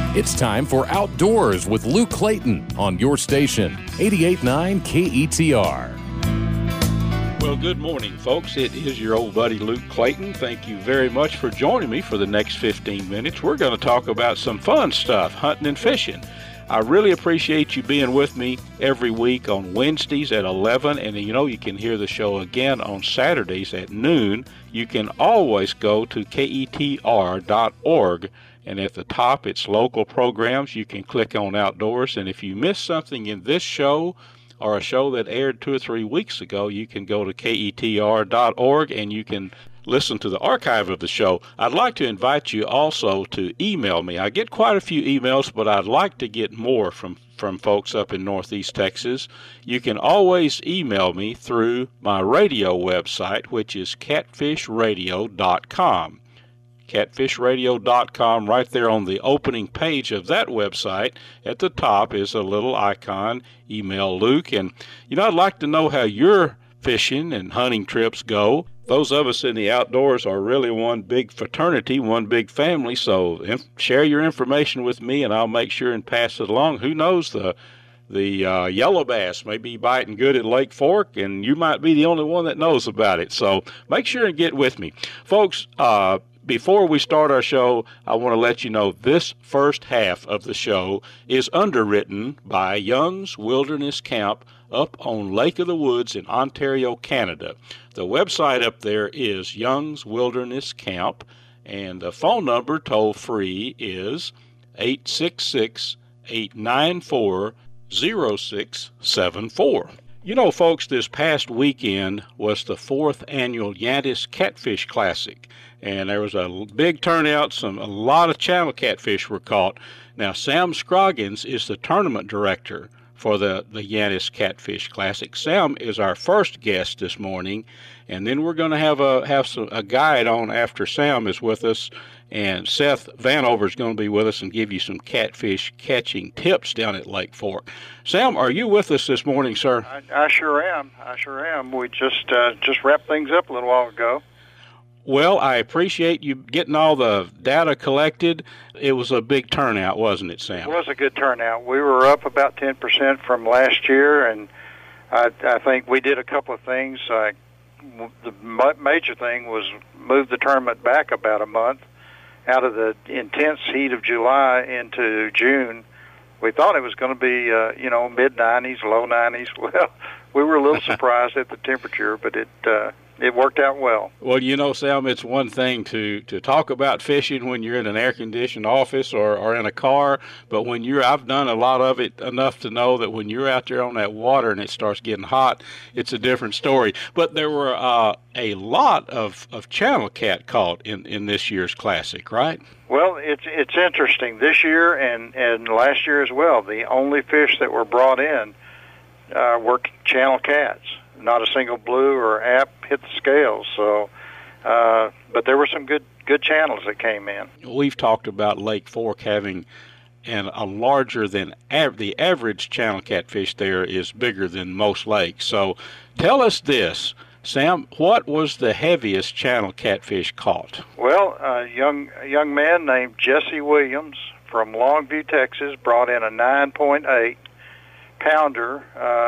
It's time for Outdoors with Luke Clayton on your station, 88.9 KETR. Well, good morning, folks. It is your old buddy Luke Clayton. Thank you very much for joining me for the next 15 minutes. We're going to talk about some fun stuff, hunting and fishing. I really appreciate you being with me every week on Wednesdays at 11, and you can hear the show again on Saturdays at noon. You can always go to KETR.org, and at the top it's local programs. You can click on Outdoors, and if you miss something in this show or a show that aired 2 or 3 weeks ago, you can go to KETR.org and you can listen to the archive of the show. I'd like to invite you also to email me. I get quite a few emails, but I'd like to get more from folks up in Northeast Texas. You can always email me through my radio website, which is catfishradio.com. catfishradio.com. Right there on the opening page of that website, at the top is a little icon, email Luke. And, I'd like to know how your fishing and hunting trips go. Those of us in the outdoors are really one big fraternity, one big family, so share your information with me, and I'll make sure and pass it along. Who knows, the yellow bass may be biting good at Lake Fork, and you might be the only one that knows about it. So make sure and get with me. Folks, before we start our show, I want to let you know this first half of the show is underwritten by Young's Wilderness Camp up on Lake of the Woods in Ontario, Canada. The website up there is Young's Wilderness Camp, and the phone number toll-free is 866-894-0674. Folks, this past weekend was the 4th annual Yantis Catfish Classic, and there was a big turnout. A lot of channel catfish were caught. Now, Sam Scroggins is the tournament director for the Yantis Catfish Classic. Sam is our first guest this morning, and then we're going to have a guide on after Sam is with us, and Seth Vanover is going to be with us and give you some catfish catching tips down at Lake Fork. Sam, are you with us this morning, sir? I sure am. We just wrapped things up a little while ago. Well, I appreciate you getting all the data collected. It was a big turnout, wasn't it, Sam? It was a good turnout. We were up about 10% from last year, and I think we did a couple of things. The major thing was move the tournament back about a month out of the intense heat of July into June. We thought it was going to be, mid-90s, low 90s. Well, we were a little surprised at the temperature, but it worked out well. Well, Sam, it's one thing to talk about fishing when you're in an air-conditioned office or in a car, but I've done a lot of it enough to know that when you're out there on that water and it starts getting hot, it's a different story. But there were a lot of channel cat caught in this year's Classic, right? Well, it's interesting. This year and last year as well, the only fish that were brought in were channel cats. Not a single blue or app hit the scales. So, but there were some good channels that came in. We've talked about Lake Fork having a larger than the average channel catfish there is bigger than most lakes. So, tell us this, Sam. What was the heaviest channel catfish caught? Well, a young man named Jesse Williams from Longview, Texas, brought in a 9.8 pounder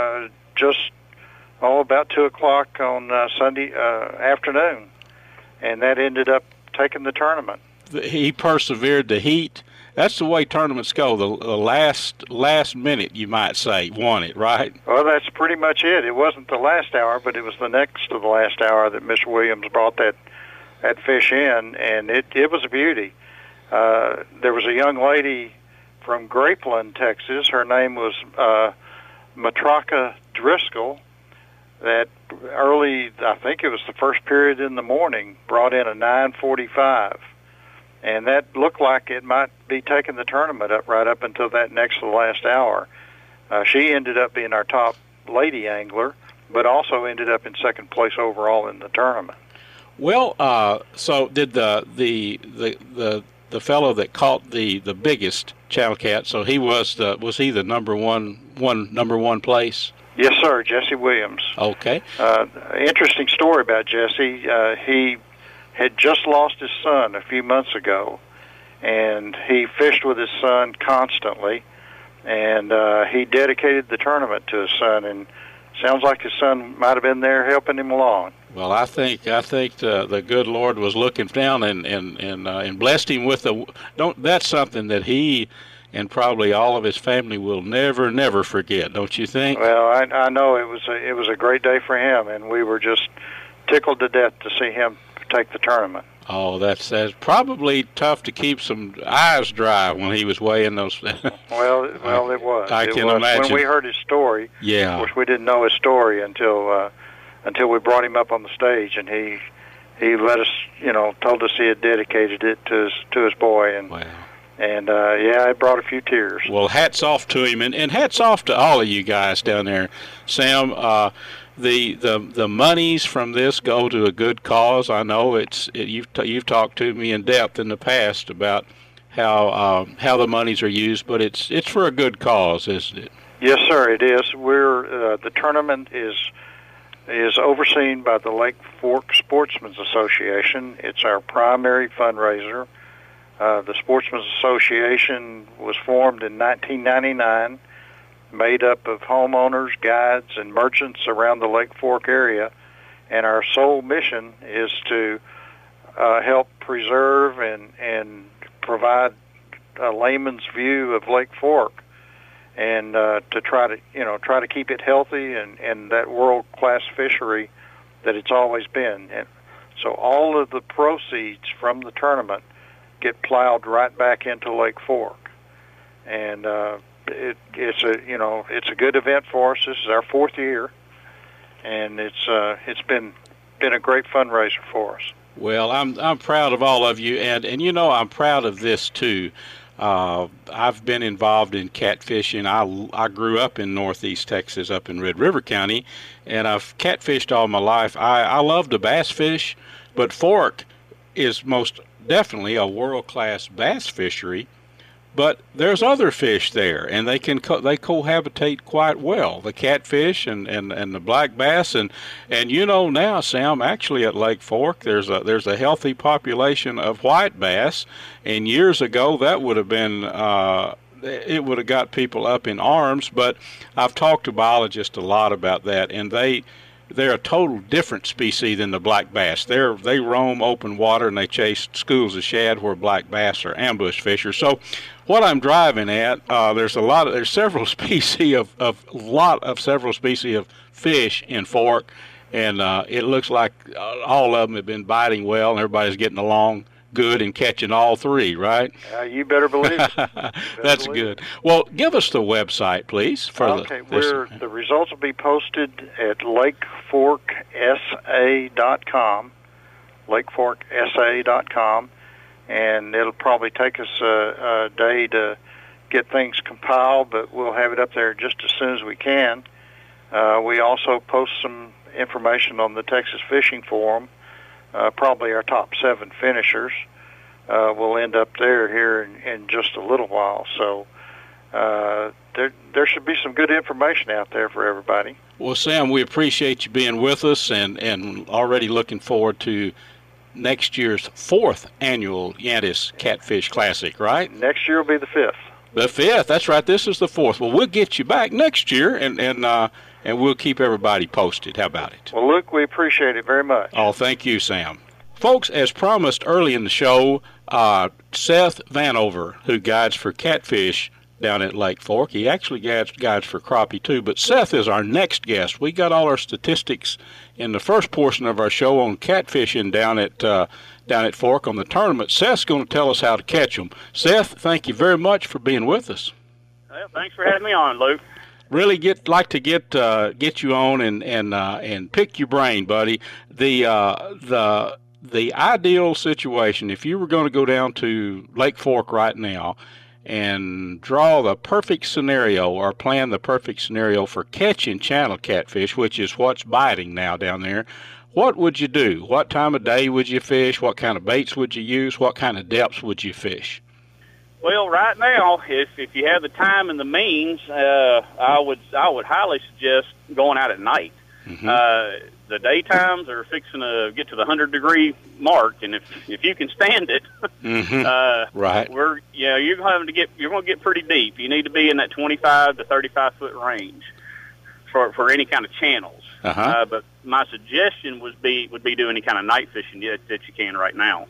about 2 o'clock on Sunday afternoon, and that ended up taking the tournament. He persevered the heat. That's the way tournaments go. The last minute, you might say, won it, right? Well, that's pretty much it. It wasn't the last hour, but it was the next to the last hour that Mr. Williams brought that fish in, and it was a beauty. There was a young lady from Grapeland, Texas. Her name was Matraka Driscoll, that early, I think it was the first period in the morning, brought in a 9.45, and that looked like it might be taking the tournament right up until that next to the last hour. She ended up being our top lady angler, but also ended up in second place overall in the tournament. Well, so did the fellow that caught the biggest channel cat? So was he the number one place? Yes, sir, Jesse Williams. Okay. Interesting story about Jesse. He had just lost his son a few months ago, and he fished fished with his son constantly, and he dedicated the tournament to his son, and sounds like his son might have been there helping him along. Well, I think the good Lord was looking down and blessed him with that's something that he and probably all of his family will never forget, don't you think? Well, I know it was a great day for him, and we were just tickled to death to see him take the tournament. Oh, that's probably tough to keep some eyes dry when he was weighing those. Well, it was. I can imagine. When we heard his story, yeah. Of course, we didn't know his story until we brought him up on the stage, and he let us, told us he had dedicated it to his boy, and wow. And it brought a few tears. Well, hats off to him, and hats off to all of you guys down there, Sam. The monies from this go to a good cause. I know you've talked to me in depth in the past about how the monies are used, but it's for a good cause, isn't it? Yes, sir, it is. We're the tournament is overseen by the Lake Fork Sportsmen's Association. It's our primary fundraiser. The Sportsmen's Association was formed in 1999. Made up of homeowners, guides, and merchants around the Lake Fork area, and our sole mission is to help preserve and provide a layman's view of Lake Fork, and to try to keep it healthy and that world-class fishery that it's always been. And so all of the proceeds from the tournament get plowed right back into Lake Fork, and it's a good event for us. This is our 4th year, and it's been a great fundraiser for us. Well, I'm proud of all of you, and I'm proud of this too. I've been involved in catfishing. I grew up in Northeast Texas, up in Red River County, and I've catfished all my life. I love to bass fish, but Fork is most definitely a world-class bass fishery. But there's other fish there, and they cohabitate quite well. The catfish and the black bass, and now, Sam, actually at Lake Fork there's a healthy population of white bass, and years ago that would have been it would have got people up in arms. But I've talked to biologists a lot about that, and they're a total different species than the black bass. They roam open water and they chase schools of shad, where black bass are ambush fishers. So what I'm driving at, there's several species several species of fish in Fork, and it looks like all of them have been biting well, and everybody's getting along good and catching all three, right? You better believe it. That's good. Well, give us the website, please. The results will be posted at lakeforksa.com, lakeforksa.com, and it'll probably take us a day to get things compiled, but we'll have it up there just as soon as we can. We also post some information on the Texas Fishing Forum. Probably our top 7 finishers will end up here in just a little while. So there should be some good information out there for everybody. Well, Sam, we appreciate you being with us, and already looking forward to next year's 4th annual Yantis Catfish Classic, right? Next year will be the 5th. The 5th, that's right. This is the 4th. Well, we'll get you back next year, and we'll keep everybody posted. How about it? Well, Luke, we appreciate it very much. Oh, thank you, Sam. Folks, as promised early in the show, Seth Vanover, who guides for catfish down at Lake Fork, he actually guides for crappie too, but Seth is our next guest. We got all our statistics in the first portion of our show on catfishing down at Fork on the tournament. Seth's going to tell us how to catch them. Seth, thank you very much for being with us. Well, thanks for having me on, Luke. Really like to get you on and pick your brain, buddy. The ideal situation, if you were going to go down to Lake Fork right now and draw the perfect scenario or plan the perfect scenario for catching channel catfish, which is what's biting now down there, what would you do? What time of day would you fish? What kind of baits would you use? What kind of depths would you fish? Well, right now, if you have the time and the means, I would highly suggest going out at night. Mm-hmm. the daytimes are fixing to get to the 100-degree mark, and if you can stand it, right, you're going to get pretty deep. You need to be in that 25 to 35 foot range for any kind of channels. But my suggestion would be do any kind of night fishing that you can right now.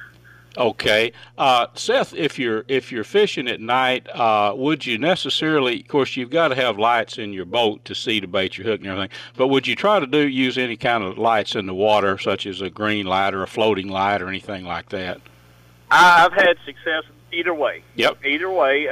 Okay, Seth, if you're fishing at night, would you necessarily? Of course, you've got to have lights in your boat to see to bait your hook and everything. But would you try to use any kind of lights in the water, such as a green light or a floating light or anything like that? I've had success either way. Yep. Either way.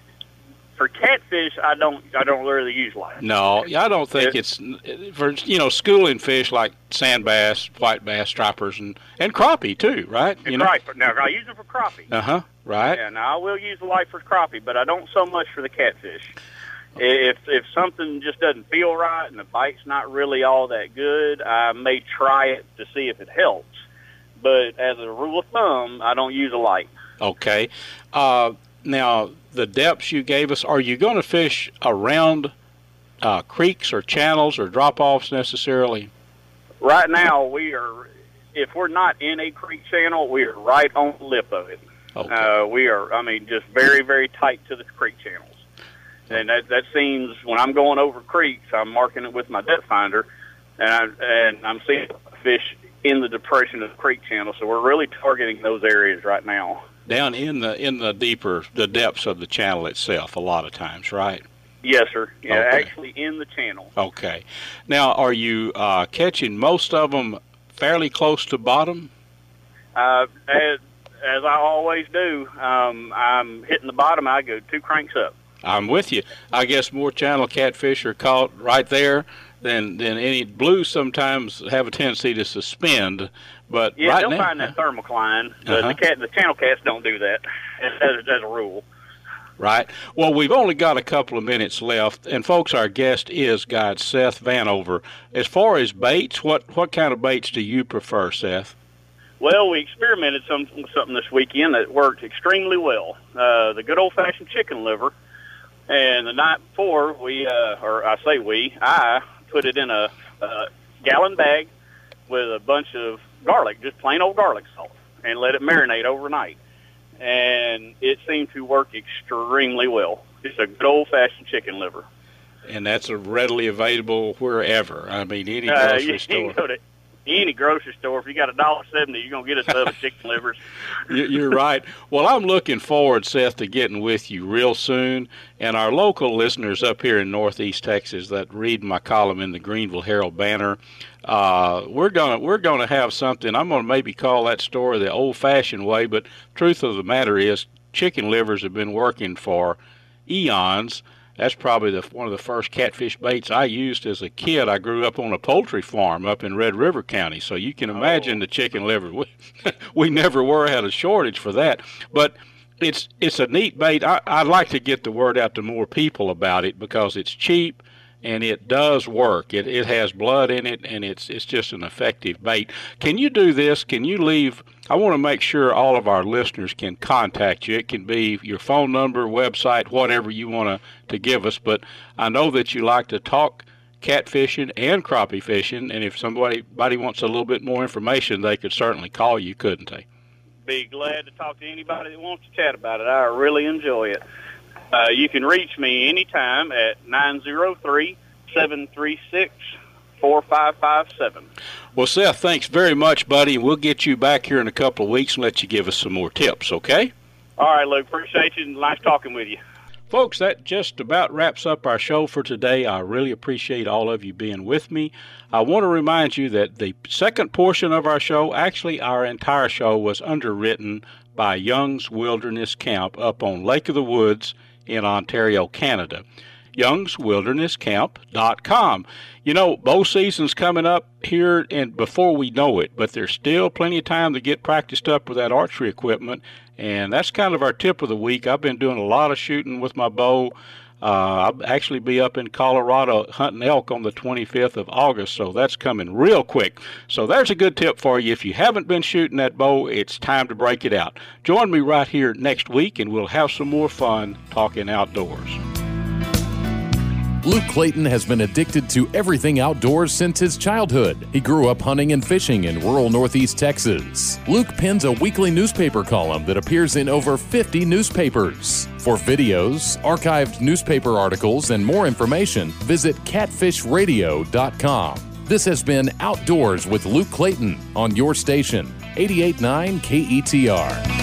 For catfish, I don't really use lights. No, I don't think it's for schooling fish like sand bass, white bass, stripers, and crappie too, right? Right. Now I use them for crappie. Right. Yeah. Now I will use the light for crappie, but I don't so much for the catfish. If something just doesn't feel right and the bite's not really all that good, I may try it to see if it helps. But as a rule of thumb, I don't use a light. Okay. Now, the depths you gave us, are you going to fish around creeks or channels or drop-offs necessarily? Right now, if we're not in a creek channel, we are right on the lip of it. Okay. We are, just very, very tight to the creek channels. And that seems, when I'm going over creeks, I'm marking it with my depth finder, and I'm seeing fish in the depression of the creek channel. So we're really targeting those areas right now. Down in the depths of the channel itself a lot of times, right? Yes, sir. Yeah, okay. Actually in the channel. Okay. Now, are you catching most of them fairly close to bottom? As I always do, I'm hitting the bottom, I go 2 cranks up. I'm with you. I guess more channel catfish are caught right there than any blues sometimes have a tendency to suspend. But yeah, right they'll now, find that thermocline. The channel cats don't do that as a rule. Right. Well, we've only got a couple of minutes left, and folks, our guest is Guide Seth Vanover. As far as baits, what kind of baits do you prefer, Seth? Well, we experimented something this weekend that worked extremely well. The good old-fashioned chicken liver, and the night before I put it in a gallon bag with a bunch of garlic, just plain old garlic salt, and let it marinate overnight. And it seemed to work extremely well. It's a good old-fashioned chicken liver. And that's readily available wherever. I mean, any grocery store. You can go to any grocery store. If you got $1.70, you're going to get a tub of chicken livers. You're right. Well, I'm looking forward, Seth, to getting with you real soon. And our local listeners up here in Northeast Texas that read my column in the Greenville Herald Banner, we're gonna have something. I'm gonna maybe call that story the old-fashioned way, but truth of the matter is, chicken livers have been working for eons. That's probably one of the first catfish baits I used as a kid. I grew up on a poultry farm up in Red River County, so you can imagine the chicken liver. We never had a shortage for that. But it's a neat bait. I'd like to get the word out to more people about it because it's cheap and it does work. It has blood in it, and it's just an effective bait. Can you do this? Can you leave? I want to make sure all of our listeners can contact you. It can be your phone number, website, whatever you want to give us. But I know that you like to talk catfishing and crappie fishing, and if somebody wants a little bit more information, they could certainly call you, couldn't they? Be glad to talk to anybody that wants to chat about it. I really enjoy it. You can reach me anytime at 903-736-4557. Well, Seth, thanks very much, buddy. We'll get you back here in a couple of weeks and let you give us some more tips, okay? All right, Luke. Appreciate you. Nice talking with you. Folks, that just about wraps up our show for today. I really appreciate all of you being with me. I want to remind you that the second portion of our show, actually our entire show, was underwritten by Young's Wilderness Camp up on Lake of the Woods in Ontario, Canada. youngswildernesscamp.com. You know, bow season's coming up here and before we know it, but there's still plenty of time to get practiced up with that archery equipment, and that's kind of our tip of the week. I've been doing a lot of shooting with my bow. I'll actually be up in Colorado hunting elk on the 25th of August, so that's coming real quick. So there's a good tip for you. If you haven't been shooting that bow, it's time to break it out. Join me right here next week, and we'll have some more fun talking outdoors. Luke Clayton has been addicted to everything outdoors since his childhood. He grew up hunting and fishing in rural Northeast Texas. Luke pens a weekly newspaper column that appears in over 50 newspapers. For videos, archived newspaper articles, and more information, visit catfishradio.com. This has been Outdoors with Luke Clayton on your station, 88.9 KETR.